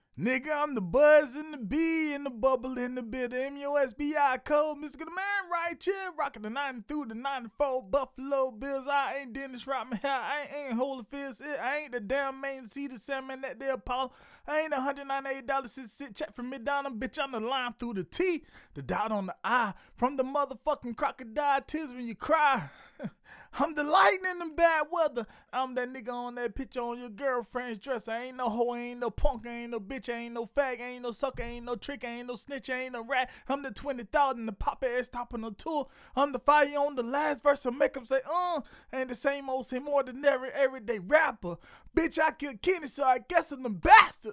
Nigga, I'm the buzz and the bee and the bubble in the bit. I'm your SBI code, Mr. Good Man, right here. Rocking the 90 through the 94 Buffalo Bills. I ain't Dennis Rodman. I ain't Holyfield. I ain't the damn main seed of salmon that they Apollo. I ain't $198 check from McDonald's. Bitch, I'm the line through the T. The dot on the I. From the motherfucking crocodile tears when you cry. I'm the lightning in bad weather. I'm that nigga on that picture on your girlfriend's dress. I ain't no hoe, I ain't no punk, I ain't no bitch, I ain't no fag, I ain't no sucker, I ain't no trick, I ain't no snitch, I ain't no rat. I'm the 20,000, the pop ass top on the tour. I'm the fire on the last verse of makeup say, ain't the same old, same ordinary, everyday rapper. Bitch, I killed Kenny, so I guess I'm the bastard.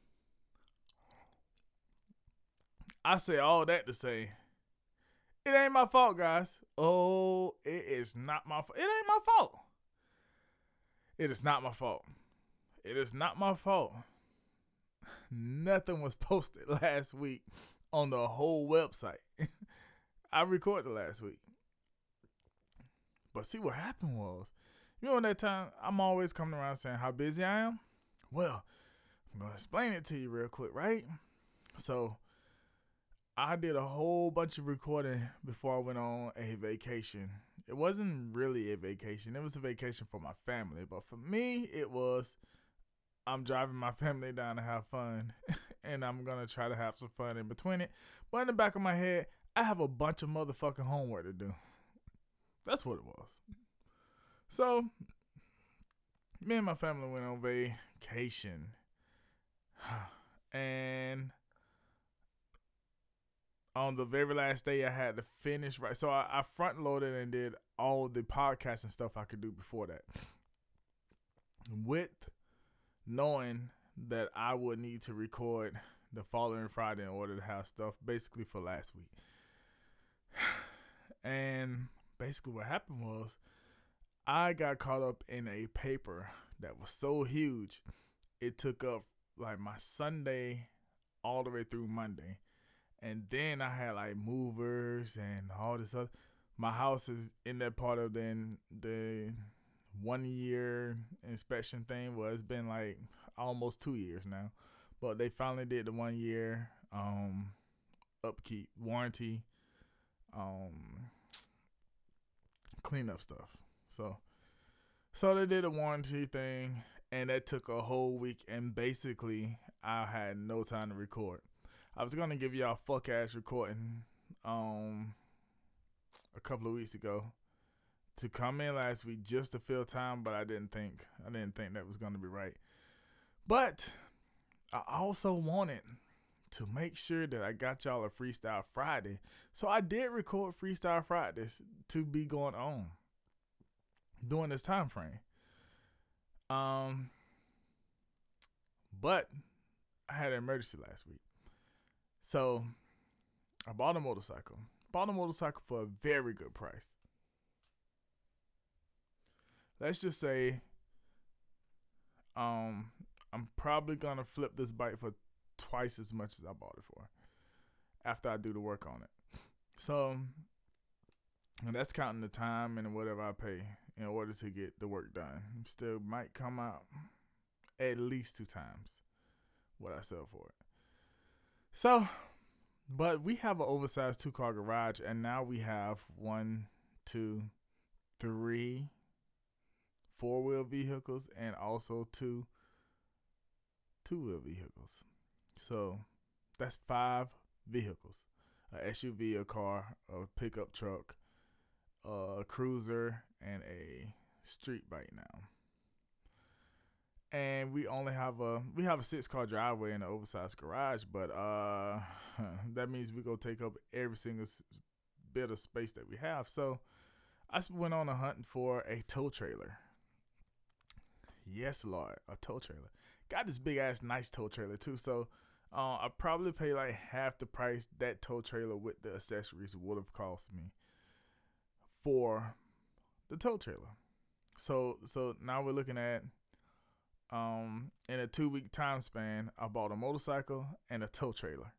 I say all that to say, it ain't my fault, guys. Oh, it is not my fault. It ain't my fault. It is not my fault. It is not my fault. Nothing was posted last week on the whole website. I recorded last week. But see what happened was, that time I'm always coming around saying how busy I am? Well, I'm going to explain it to you real quick, right? So, I did a whole bunch of recording before I went on a vacation. It wasn't really a vacation. It was a vacation for my family. But for me, it was, I'm driving my family down to have fun. And I'm going to try to have some fun in between it. But in the back of my head, I have a bunch of motherfucking homework to do. That's what it was. So, me and my family went on vacation. And on the very last day, I had to finish, right? So I front loaded and did all the podcasting stuff I could do before that. With knowing that I would need to record the following Friday in order to have stuff basically for last week. And basically what happened was I got caught up in a paper that was so huge. It took up like my Sunday all the way through Monday. And then I had like movers and all this other. My house is in that part of the 1 year inspection thing. Well, it's been like almost 2 years now. But they finally did the 1 year upkeep, warranty, cleanup stuff. So they did a warranty thing, and that took a whole week. And basically, I had no time to record. I was gonna give y'all fuck ass recording a couple of weeks ago to come in last week just to fill time, but I didn't think that was gonna be right. But I also wanted to make sure that I got y'all a Freestyle Friday. So I did record Freestyle Fridays to be going on during this time frame. But I had an emergency last week. So, I bought a motorcycle. Bought a motorcycle for a very good price. Let's just say, I'm probably gonna flip this bike for twice as much as I bought it for after I do the work on it. So, and that's counting the time and whatever I pay in order to get the work done. Still might come out at least 2 times what I sell for it. So, but we have an oversized 2-car garage, and now we have 1, 2, 3 4-wheel vehicles and also 2 2-wheel vehicles. So that's 5 vehicles: a SUV, a car, a pickup truck, a cruiser, and a street bike now. And we only have a 6-car driveway and an oversized garage, but that means we go take up every single bit of space that we have. So I went on a hunt for a tow trailer. Yes, Lord, a tow trailer. Got this big ass nice tow trailer too. So I probably pay like half the price that tow trailer with the accessories would have cost me for the tow trailer. So now we're looking at in a 2-week time span, I bought a motorcycle and a tow trailer.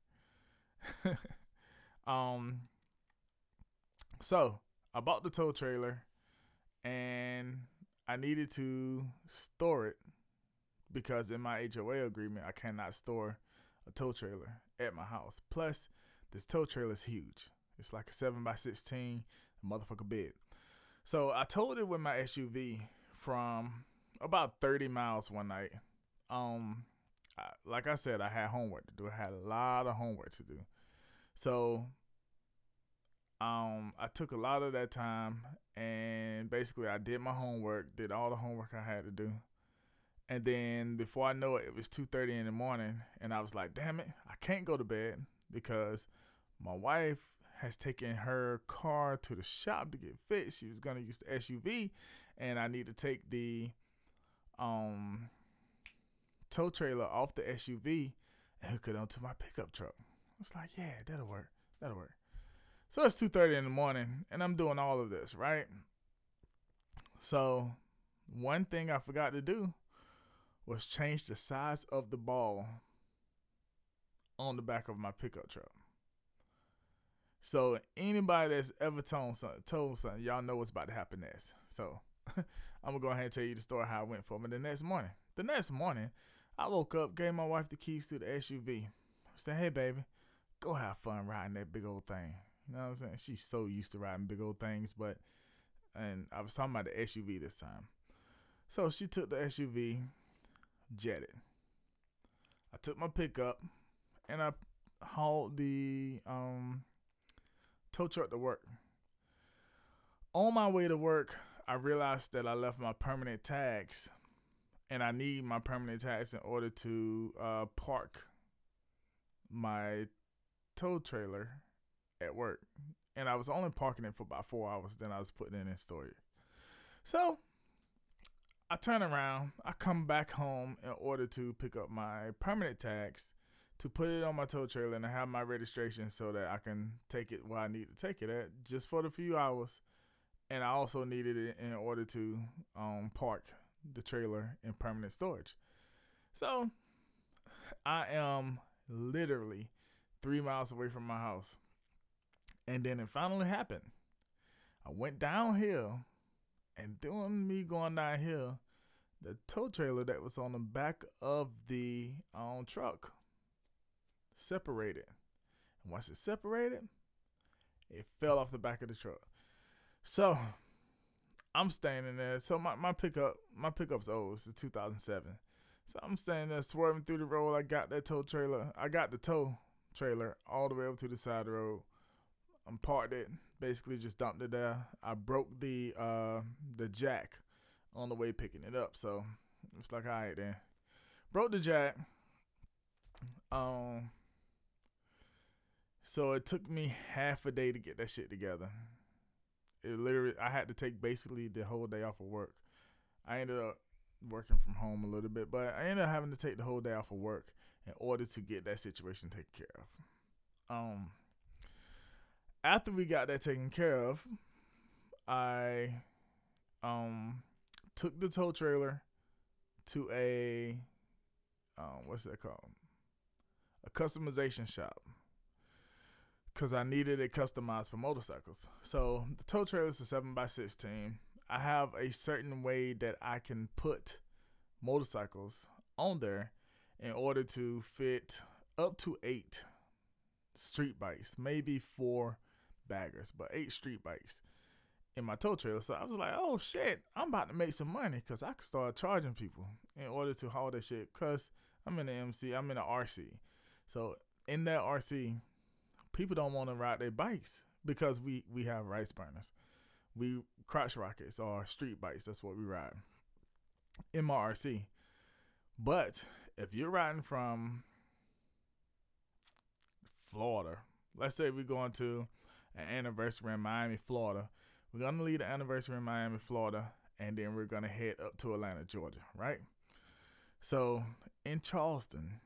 So I bought the tow trailer and I needed to store it because in my HOA agreement, I cannot store a tow trailer at my house. Plus, this tow trailer is huge. It's like a 7x16, motherfucker big. So I towed it with my SUV from about 30 miles one night. Like I said, I had homework to do. I had a lot of homework to do. So I took a lot of that time, and basically I did my homework, did all the homework I had to do. And then before I know it, it was 2:30 in the morning, and I was like, damn it, I can't go to bed because my wife has taken her car to the shop to get fixed. She was going to use the SUV, and I need to take the tow trailer off the SUV and hook it onto my pickup truck. I was like, yeah, that'll work. That'll work. So it's 2:30 in the morning, and I'm doing all of this, right? So one thing I forgot to do was change the size of the ball on the back of my pickup truck. So anybody that's ever told something, y'all know what's about to happen next. So I'm going to go ahead and tell you the story how it went for me the next morning. The next morning, I woke up, gave my wife the keys to the SUV. I said, hey, baby, go have fun riding that big old thing. You know what I'm saying? She's so used to riding big old things, and I was talking about the SUV this time. So she took the SUV, jetted. I took my pickup, and I hauled the tow truck to work. On my way to work, I realized that I left my permanent tags, and I need my permanent tags in order to park my tow trailer at work. And I was only parking it for about 4 hours, then I was putting it in storage. So I turn around, I come back home in order to pick up my permanent tags to put it on my tow trailer and have my registration so that I can take it where I need to take it at just for the few hours. And I also needed it in order to park the trailer in permanent storage. So I am literally 3 miles away from my house. And then it finally happened. I went downhill, and doing me going downhill, the tow trailer that was on the back of the truck separated. And once it separated, it fell off the back of the truck. So I'm standing there. So my pickup's old. It's a 2007. So I'm standing there swerving through the road. I got the tow trailer all the way up to the side of the road. I'm parked it, basically just dumped it there. I broke the jack on the way picking it up. So it's like, all right then. Broke the jack. So it took me half a day to get that shit together. I had to take basically the whole day off of work. I ended up working from home a little bit, but I ended up having to take the whole day off of work in order to get that situation taken care of. After we got that taken care of, I took the tow trailer to a what's that called? A customization shop, because I needed it customized for motorcycles. So the tow trailer is a 7x16. I have a certain way that I can put motorcycles on there in order to fit up to 8 street bikes, maybe 4 baggers, but 8 street bikes in my tow trailer. So I was like, oh shit, I'm about to make some money because I could start charging people in order to haul that shit, because I'm in the MC, I'm in the RC. So in that RC, people don't want to ride their bikes because we have rice burners. We crotch rockets or street bikes, that's what we ride in my RC. But if you're riding from Florida, let's say we're going to an anniversary in Miami, Florida. We're going to leave the anniversary in Miami, Florida, and then we're going to head up to Atlanta, Georgia, right? So in Charleston,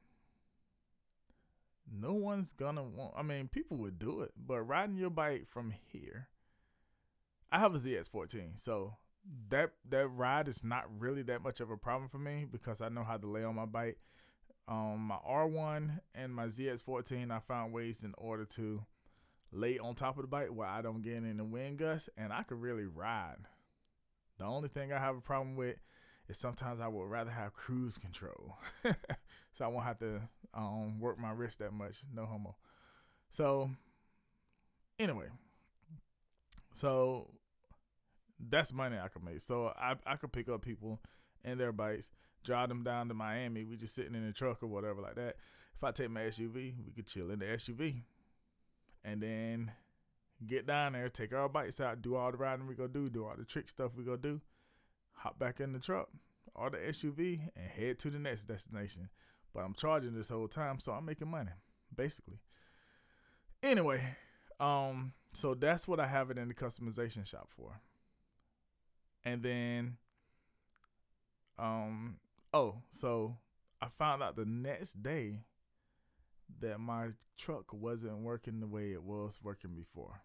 no one's going to want, people would do it, but riding your bike from here, I have a ZX14, so that ride is not really that much of a problem for me because I know how to lay on my bike. My R1 and my ZX14, I found ways in order to lay on top of the bike where I don't get in the wind gusts, and I could really ride. The only thing I have a problem with is sometimes I would rather have cruise control. So I won't have to work my wrist that much. No homo. So anyway, so that's money I could make. So I could pick up people and their bikes, drive them down to Miami. We just sitting in the truck or whatever like that. If I take my SUV, we could chill in the SUV. And then get down there, take our bikes out, do all the riding we go do all the trick stuff we go do, hop back in the truck or the SUV and head to the next destination. But I'm charging this whole time, so I'm making money, basically. Anyway, so that's what I have it in the customization shop for. And then, so I found out the next day that my truck wasn't working the way it was working before.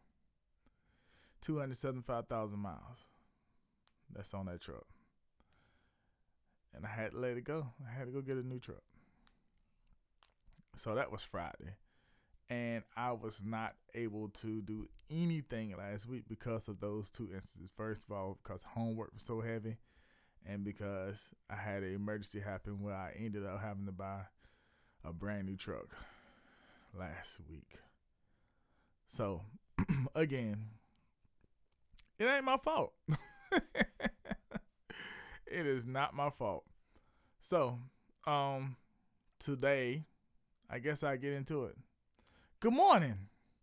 275,000 miles. That's on that truck. And I had to let it go. I had to go get a new truck. So that was Friday. And I was not able to do anything last week because of those two instances. First of all, because homework was so heavy, and because I had an emergency happen where I ended up having to buy a brand new truck last week. So, again, it ain't my fault. It is not my fault. So, today, I guess I get into it. Good morning,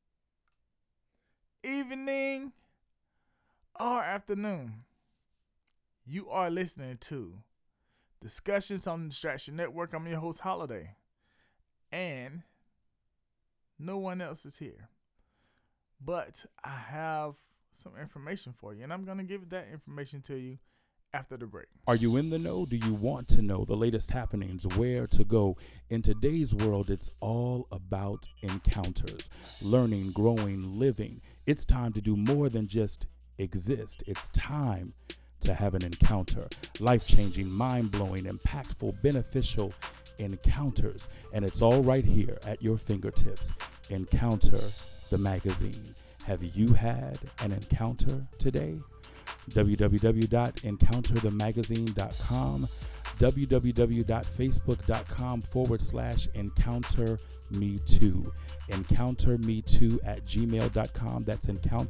evening, or afternoon. You are listening to Discussions on the Distraction Network. I'm your host, Holiday. And no one else is here. But I have some information for you, and I'm going to give that information to you after the break. Are you in the know? Do you want to know the latest happenings, where to go? In today's world, it's all about encounters, learning, growing, living. It's time to do more than just exist. It's time to have an encounter, life-changing, mind-blowing, impactful, beneficial encounters. And it's all right here at your fingertips. Encounter the magazine. Have you had an encounter today? www.encounterthemagazine.com, www.facebook.com/encounterme2, encounterme2@gmail.com. That's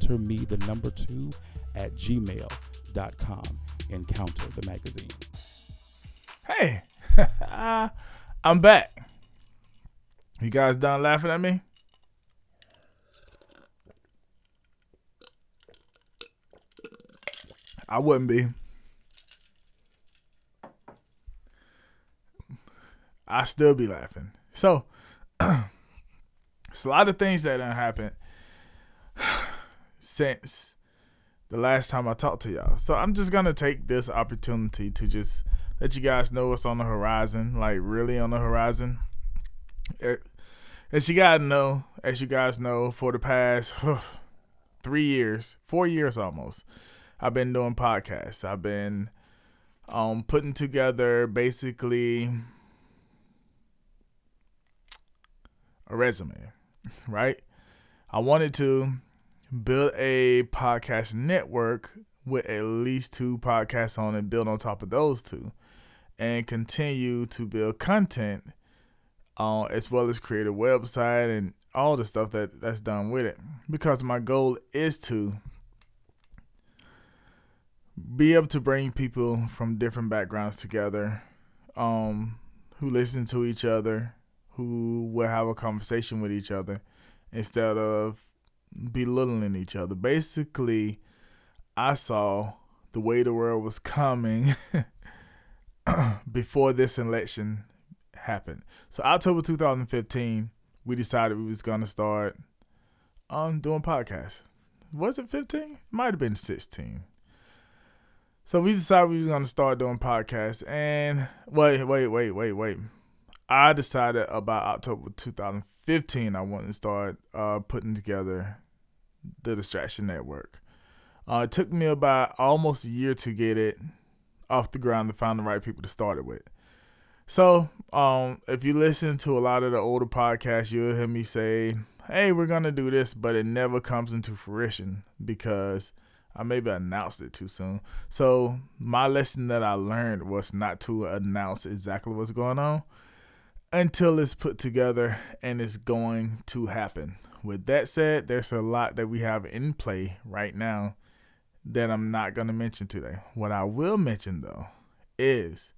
encounterme2@gmail.com. Encounter the magazine. Hey, I'm back. You guys done laughing at me? I wouldn't be. I still be laughing. So, it's a lot of things that done happened since the last time I talked to y'all. So I'm just going to take this opportunity to just let you guys know what's on the horizon, like really on the horizon. As you guys know, for the past 4 years almost, I've been doing podcasts. I've been putting together basically a resume, right? I wanted to build a podcast network with at least 2 podcasts on it, build on top of those 2, and continue to build content, as well as create a website and all the stuff that's done with it. Because my goal is to be able to bring people from different backgrounds together, who listen to each other, who will have a conversation with each other instead of belittling each other. Basically, I saw the way the world was coming before this election happened. So October 2015, we decided we was going to start doing podcasts. Was it 15? It might have been 16. So we decided we was going to start doing podcasts. And wait. I decided about October 2015 I wanted to start putting together the Distraction Network. It took me about almost a year to get it off the ground to find the right people to start it with. So if you listen to a lot of the older podcasts, you'll hear me say, hey, we're going to do this, but it never comes into fruition because I maybe announced it too soon. So my lesson that I learned was not to announce exactly what's going on until it's put together and it's going to happen. With that said, there's a lot that we have in play right now that I'm not going to mention today. What I will mention, though, is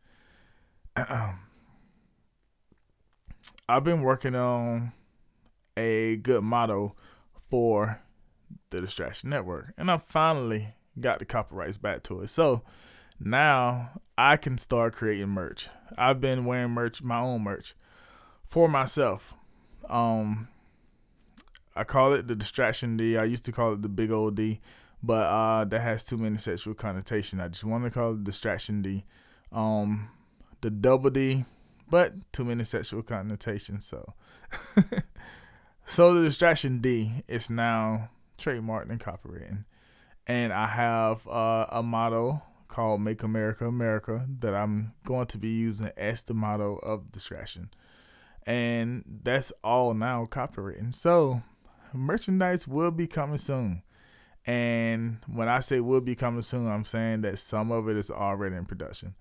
I've been working on a good motto for the Distraction Network, and I finally got the copyrights back to it. So now I can start creating merch. I've been wearing merch, my own merch, for myself. I call it the Distraction D. I used to call it the Big Old D, but that has too many sexual connotation. I just want to call it Distraction D. The Double D, but too many sexual connotations. So the Distraction D is now trademarked and copywritten, and I have a motto called "Make America America" that I'm going to be using as the motto of Distraction, and that's all now copywritten. So merchandise will be coming soon, and when I say will be coming soon, I'm saying that some of it is already in production.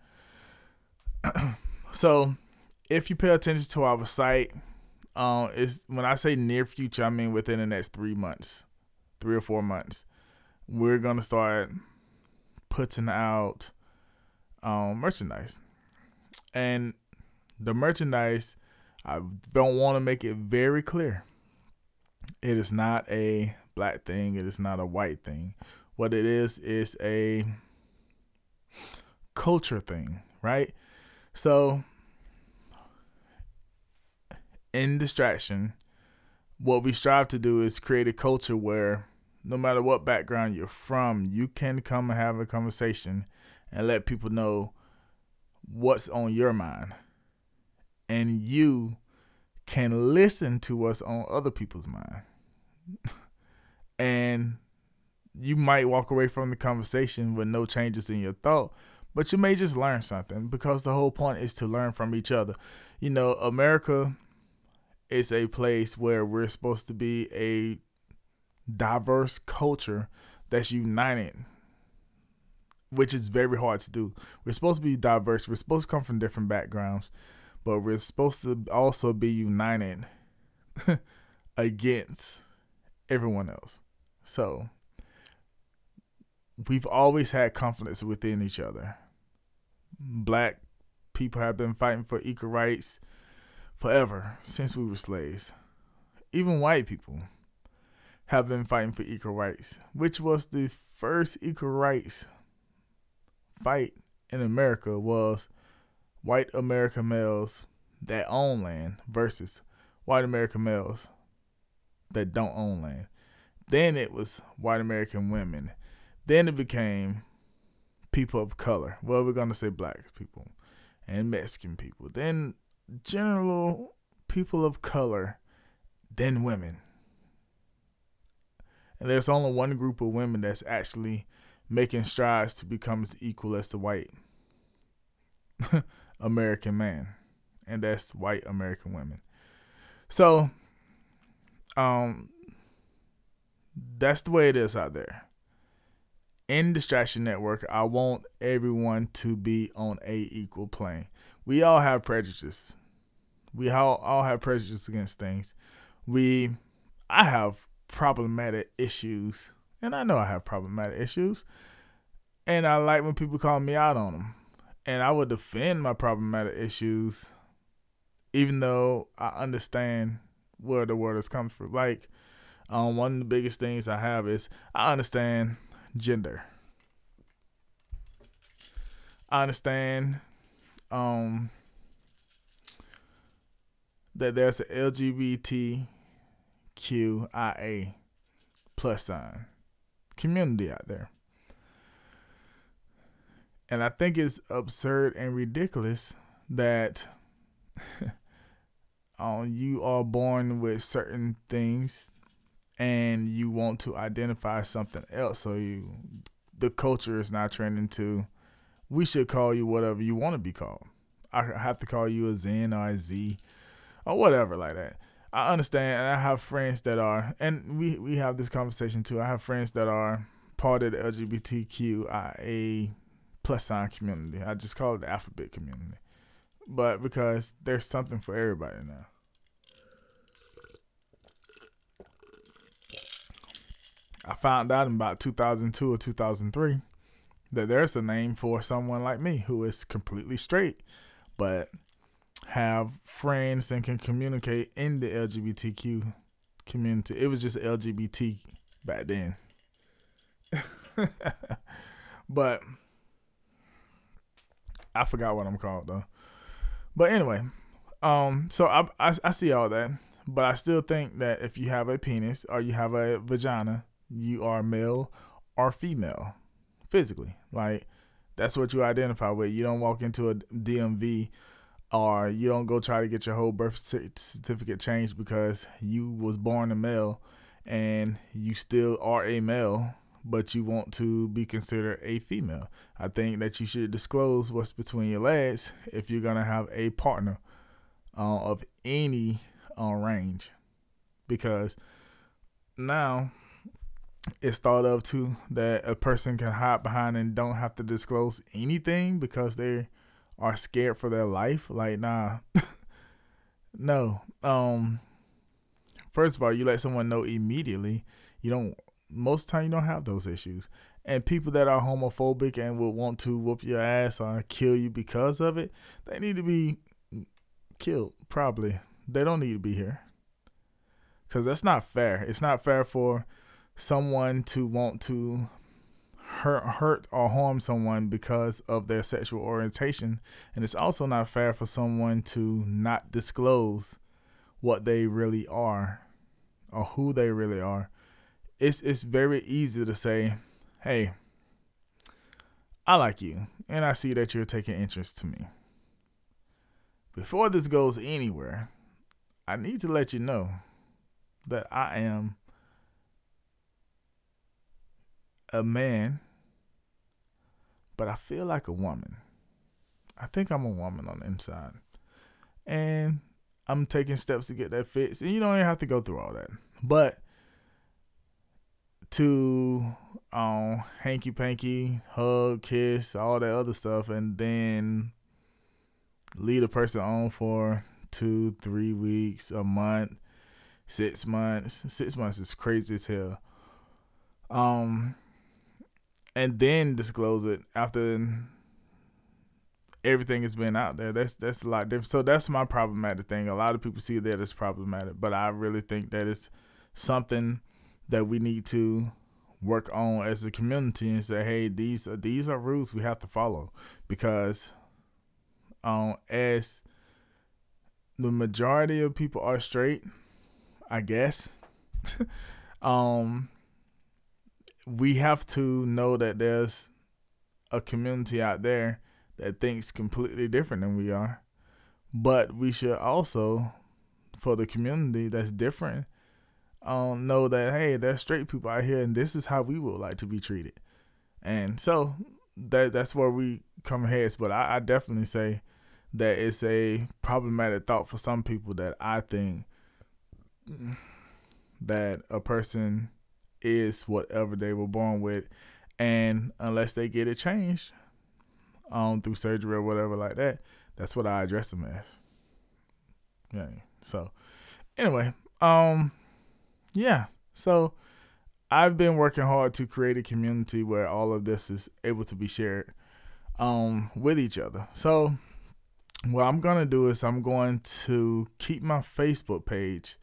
So if you pay attention to our site, is when I say near future, I mean within the next 3 months, 3 or 4 months, we're gonna start putting out merchandise. And the merchandise, I don't want to make it very clear. It is not a black thing. It is not a white thing. What it is a culture thing, right? So in Distraction, what we strive to do is create a culture where no matter what background you're from, you can come and have a conversation and let people know what's on your mind. And you can listen to what's on other people's mind. And you might walk away from the conversation with no changes in your thought, but you may just learn something, because the whole point is to learn from each other. You know, America is a place where we're supposed to be a diverse culture that's united, which is very hard to do. We're supposed to be diverse. We're supposed to come from different backgrounds, but we're supposed to also be united against everyone else. So we've always had conflicts within each other. Black people have been fighting for equal rights forever, since we were slaves. Even white people have been fighting for equal rights, which was the first equal rights fight in America, was white American males that own land versus white American males that don't own land. Then it was white American women. Then it became people of color. Well, we're going to say black people and Mexican people. Then general people of color, then women. And there's only one group of women that's actually making strides to become as equal as the white American man, and that's white American women. So that's the way it is out there. In Distraction Network, I want everyone to be on a equal plane. We all have prejudices. We all have prejudice against things. I have problematic issues, and I know I have problematic issues, and I like when people call me out on them. And I would defend my problematic issues, even though I understand where the word has come from. Like, one of the biggest things I have is I understand gender. I understand that there's a LGBTQIA plus sign community out there. And I think it's absurd and ridiculous that you are born with certain things and you want to identify something else. So the culture is now trending to, we should call you whatever you want to be called. I have to call you a Zen or a Z or whatever like that. I understand, and I have friends that are, and we have this conversation too. I have friends that are part of the LGBTQIA plus sign community. I just call it the alphabet community. But because there's something for everybody now. I found out in about 2002 or 2003 that there's a name for someone like me who is completely straight, but have friends and can communicate in the LGBTQ community. It was just LGBT back then. But I forgot what I'm called though. But anyway, so I see all that, but I still think that if you have a penis or you have a vagina, you are male or female physically. Like, that's what you identify with. You don't walk into a DMV or you don't go try to get your whole birth certificate changed because you was born a male and you still are a male, but you want to be considered a female. I think that you should disclose what's between your legs if you're going to have a partner of any range, because now it's thought of too that a person can hide behind and don't have to disclose anything because they are scared for their life. Like, nah. No. First of all, you let someone know immediately. Most of the time you don't have those issues. And people that are homophobic and would want to whoop your ass or kill you because of it, they need to be killed, probably. They don't need to be here. Because that's not fair. It's not fair for someone to want to hurt or harm someone because of their sexual orientation. And it's also not fair for someone to not disclose what they really are or who they really are. It's very easy to say, hey, I like you, and I see that you're taking interest to me. Before this goes anywhere, I need to let you know that I am a man, but I feel like a woman. I think I'm a woman on the inside. And I'm taking steps to get that fixed. And you don't even have to go through all that. But to hanky-panky, hug, kiss, all that other stuff, and then lead a person on for 2-3 weeks, a month, 6 months. 6 months is crazy as hell. And then disclose it after everything has been out there. That's a lot different. So that's my problematic thing. A lot of people see that as problematic, but I really think that it's something that we need to work on as a community and say, hey, these are rules we have to follow, because as the majority of people are straight, I guess, we have to know that there's a community out there that thinks completely different than we are. But we should also, for the community that's different, know that, hey, there's straight people out here and this is how we would like to be treated. And so that's where we come heads. But I definitely say that it's a problematic thought for some people, that I think that a person is whatever they were born with, and unless they get it changed through surgery or whatever like that, that's what I address them as. Yeah. So anyway, yeah. So I've been working hard to create a community where all of this is able to be shared with each other. So what I'm gonna do is I'm going to keep my Facebook page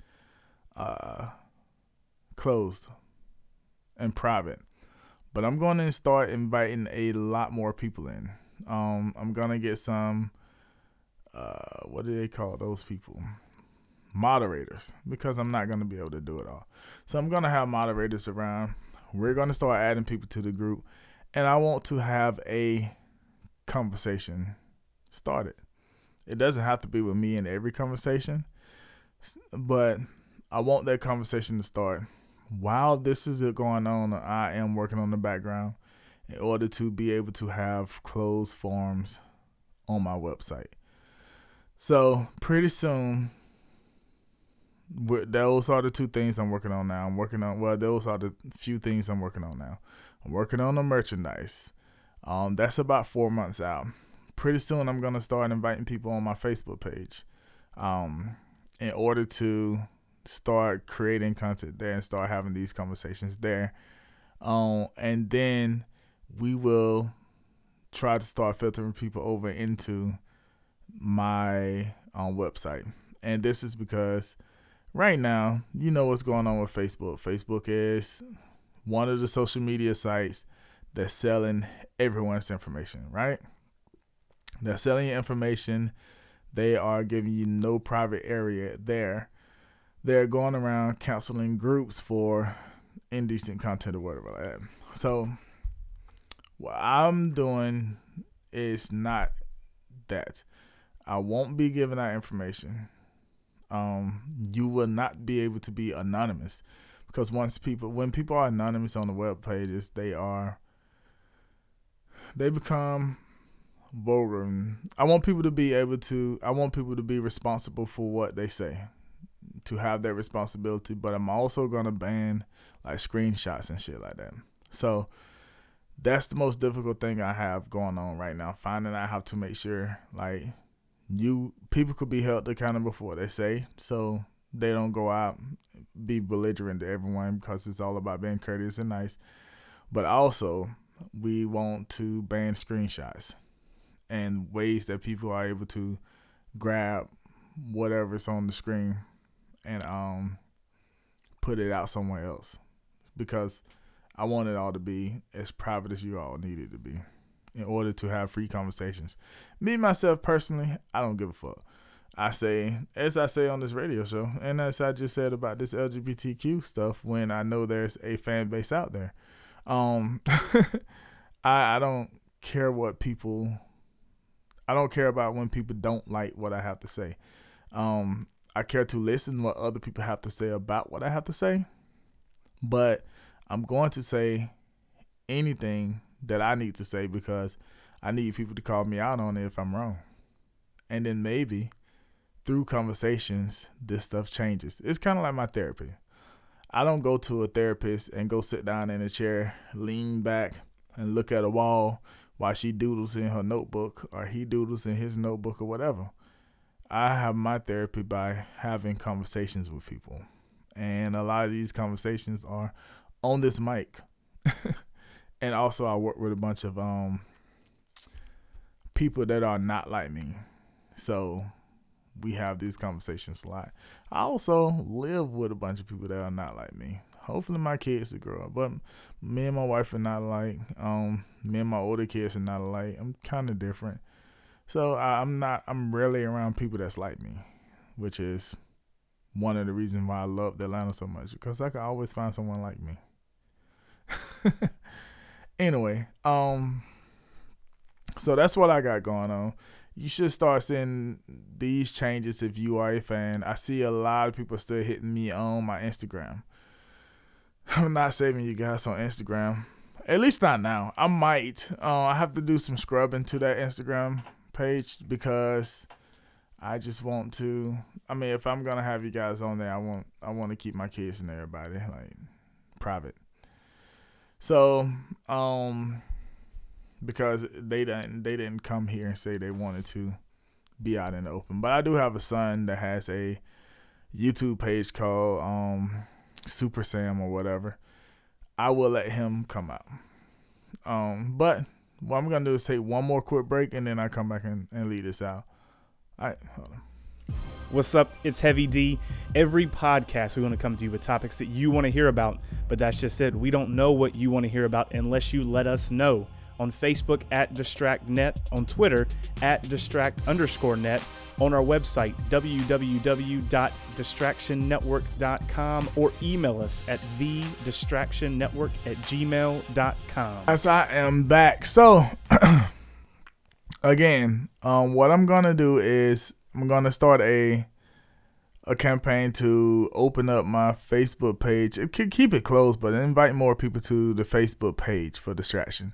closed and private, but I'm going to start inviting a lot more people in. I'm going to get some, what do they call those people? Moderators, because I'm not going to be able to do it all. So I'm going to have moderators around. We're going to start adding people to the group, and I want to have a conversation started. It doesn't have to be with me in every conversation, but I want that conversation to start. While this is going on, I am working on the background in order to be able to have closed forums on my website. So pretty soon, those are the two things I'm working on now. Those are the few things I'm working on now. I'm working on the merchandise. That's about 4 months out. Pretty soon I'm going to start inviting people on my Facebook page in order to start creating content there and start having these conversations there. And then we will try to start filtering people over into my website. And this is because right now, you know what's going on with Facebook. Facebook is one of the social media sites that's selling everyone's information, right? They're selling your information. They are giving you no private area there. They're going around counseling groups for indecent content or whatever like that. So what I'm doing is not that. I won't be giving out information. You will not be able to be anonymous, because when people are anonymous on the web pages, they become vulgar. I want people to be responsible for what they say, to have that responsibility. But I'm also gonna ban like screenshots and shit like that. So that's the most difficult thing I have going on right now, finding out how to make sure like people could be held accountable for what they say, so they don't go out be belligerent to everyone, because it's all about being courteous and nice. But also, we want to ban screenshots and ways that people are able to grab whatever's on the screen and put it out somewhere else, because I want it all to be as private as you all need it to be in order to have free conversations. Me, myself, personally, I don't give a fuck. As I say on this radio show, and as I just said about this LGBTQ stuff, when I know there's a fan base out there, I don't care I don't care about when people don't like what I have to say. I care to listen what other people have to say about what I have to say, but I'm going to say anything that I need to say, because I need people to call me out on it if I'm wrong. And then maybe through conversations, this stuff changes. It's kind of like my therapy. I don't go to a therapist and go sit down in a chair, lean back, and look at a wall while she doodles in her notebook or he doodles in his notebook or whatever. I have my therapy by having conversations with people. And a lot of these conversations are on this mic. And also I work with a bunch of people that are not like me. So we have these conversations a lot. I also live with a bunch of people that are not like me. Hopefully my kids will grow up. But me and my wife are not alike. Me and my older kids are not alike. I'm kind of different. So I'm rarely around people that's like me, which is one of the reasons why I love Atlanta so much, because I can always find someone like me. Anyway, so that's what I got going on. You should start seeing these changes if you are a fan. I see a lot of people still hitting me on my Instagram. I'm not saving you guys on Instagram, at least not now. I might. I have to do some scrubbing to that Instagram page, because I just want to. I mean, if I'm gonna have you guys on there, I want to keep my kids and everybody like private. So, because they didn't come here and say they wanted to be out in the open. But I do have a son that has a YouTube page called Super Sam or whatever. I will let him come out. But what I'm gonna do is take one more quick break, and then I come back and lead this out. All right, hold on. What's up? It's Heavy D. Every podcast, we want to come to you with topics that you want to hear about, but that's just it. We don't know what you want to hear about unless you let us know. On Facebook at DistractNet, on Twitter at Distract_net, on our website www.distractionnetwork.com, or email us at thedistractionnetwork@gmail.com. As I am back. So again, what I'm gonna do is I'm gonna start a campaign to open up my Facebook page. It could keep it closed, but invite more people to the Facebook page for Distraction.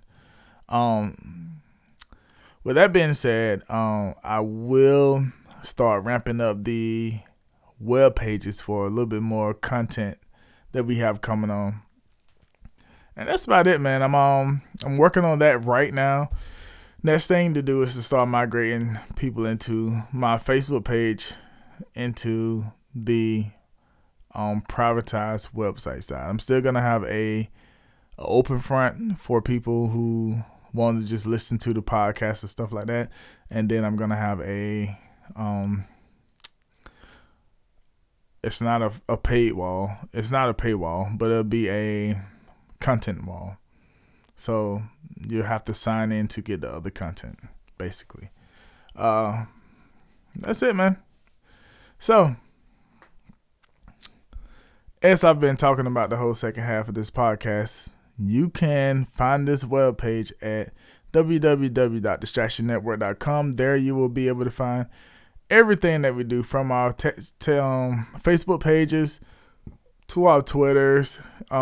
With that being said, I will start ramping up the web pages for a little bit more content that we have coming on. And that's about it, man. I'm working on that right now. Next thing to do is to start migrating people into my Facebook page into the privatized website side. I'm still gonna have a open front for people who want to just listen to the podcast and stuff like that, and then I'm gonna have a it's not a paid wall. It's not a paywall, but it'll be a content wall. So you have to sign in to get the other content, basically. That's it, man. So, as I've been talking about the whole second half of this podcast, you can find this webpage at www.distractionnetwork.com. There you will be able to find everything that we do, from our Facebook pages to our Twitters.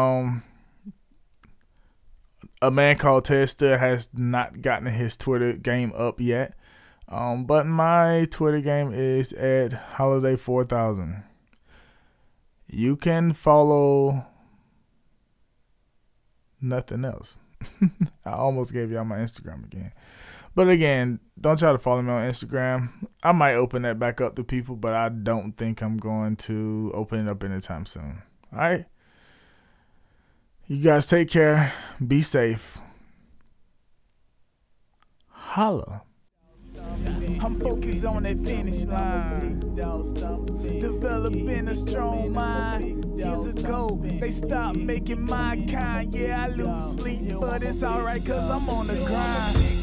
A man called Ted still has not gotten his Twitter game up yet. But my Twitter game is at Holiday 4000. You can follow nothing else. I almost gave y'all my Instagram again. But again, don't try to follow me on Instagram. I might open that back up to people, but I don't think I'm going to open it up anytime soon. All right? You guys take care. Be safe. Holla. I'm focused on that finish line. Developing a strong mind. Years ago, they stopped making my kind. Yeah, I lose sleep, but it's alright, cause I'm on the grind.